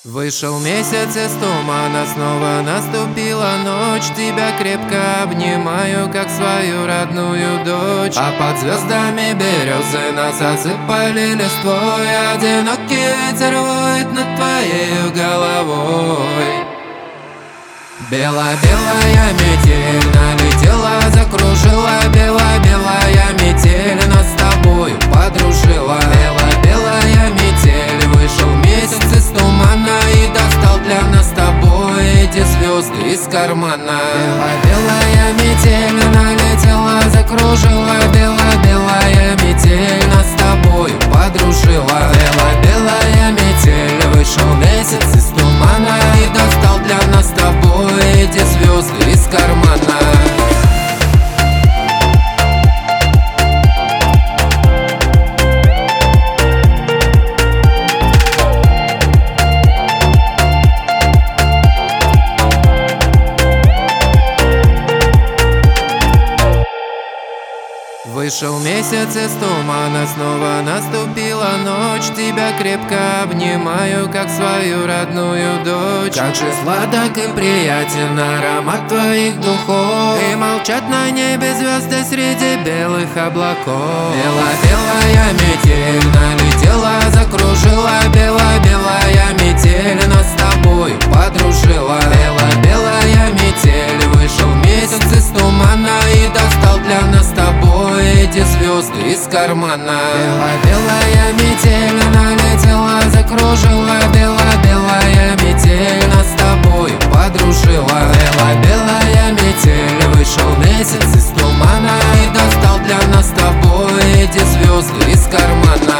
Вышел месяц из тумана, снова наступила ночь. Тебя крепко обнимаю, как свою родную дочь. А под звездами березы нас осыпали листвой. Одинокий ветер воет над твоей головой. Бела-белая метель налетела, закружила. Бела-белая метель нас с тобою подружила. Бела-белая метель, вышел месяц из тумана и достал для нас с тобой эти звезды из кармана. Бела-белая метель налетела, закружила. Бела-белая метель нас с тобою подружила. Бела-белая метель, вышел месяц из тумана и достал для нас с тобой эти звезды из кармана. Вышел месяц из тумана, снова наступила ночь. Тебя крепко обнимаю, как свою родную дочь. Как же сладок и приятен аромат твоих духов, и молчат на небе звезды среди белых облаков. Бела-белая метель налетела, закружила. Бела-белая метель нас с тобою подружила. Бела-белая метель, вышел месяц из тумана и достал для нас с тобой эти звезды из кармана. Бела-белая метель налетела, закружила. Бела-белая метель нас с тобою подружила. Бела-белая метель, вышел месяц из тумана и достал для нас с тобой эти звезды из кармана.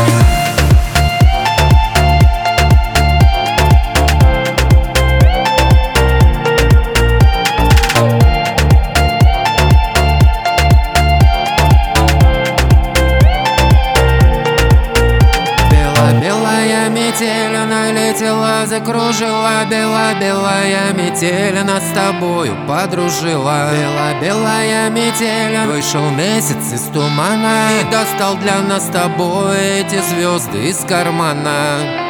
Белая метель налетела, закружила. Бела-белая метель нас с тобою подружила. Бела-белая метель, вышел месяц из тумана и достал для нас с тобой эти звезды из кармана.